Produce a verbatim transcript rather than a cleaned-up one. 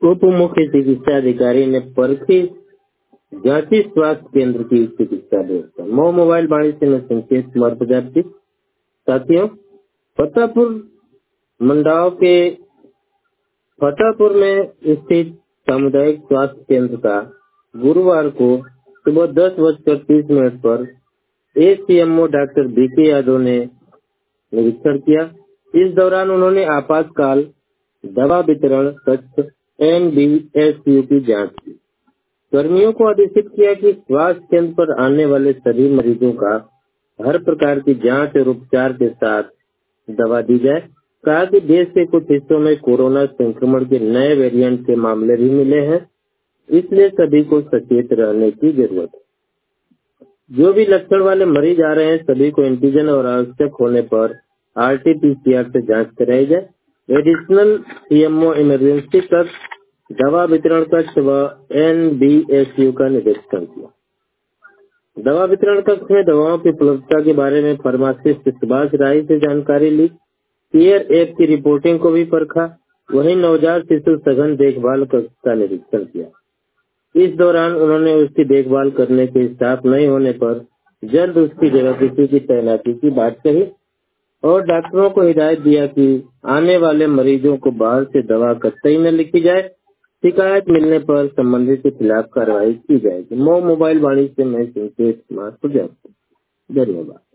उप मुख्य चिकित्सा अधिकारी ने परखी जांची स्वास्थ्य केंद्र की चिकित्सा व्यवस्था। मो मोबाइल बाणिज्य में संकेत कुमार प्रजापति। साथियों, फतेहपुर मंडाव के फतेहपुर में स्थित सामुदायिक स्वास्थ्य केंद्र का गुरुवार को सुबह दस बजकर तीस मिनट पर एसीएमओ डॉक्टर बीके यादव ने निरीक्षण किया। इस दौरान उन्होंने आपातकाल दवा वितरण कक्ष एनबीएसयू की जांच की। कर्मियों को आदेशित किया कि स्वास्थ्य केंद्र पर आने वाले सभी मरीजों का हर प्रकार की जांच और उपचार के साथ दवा दी जाए। कहा कि देश के कुछ हिस्सों में कोरोना संक्रमण के नए वेरिएंट के मामले भी मिले हैं, इसलिए सभी को सचेत रहने की जरूरत है। जो भी लक्षण वाले मरीज आ रहे हैं सभी को एंटीजन और आवश्यक होने पर आरटीपीसीआर से जांच कराई जाए। एडिशनल सीएमओ इमरजेंसी कक्ष, दवा वितरण कक्ष व एनबीएसयू का निरीक्षण किया। दवा वितरण कक्ष में दवाओं की उपलब्धता के बारे में फार्मासिस्ट सुभाष राय से जानकारी ली। केयर ऐप की रिपोर्टिंग को भी परखा। वहीं नवजात शिशु सघन देखभाल कक्ष का निरीक्षण किया। इस दौरान उन्होंने उसकी देखभाल करने के स्टाफ नहीं होने पर जल्द उसकी जगह किसी की तैनाती की बात कही और डॉक्टरों को हिदायत दिया कि आने वाले मरीजों को बाहर से दवा कतई न लिखी जाए। शिकायत मिलने पर संबंधित के खिलाफ कार्रवाई की जाएगी। मो मोबाइल वाणिज्य में संकेत कुमार प्रजापति। धन्यवाद।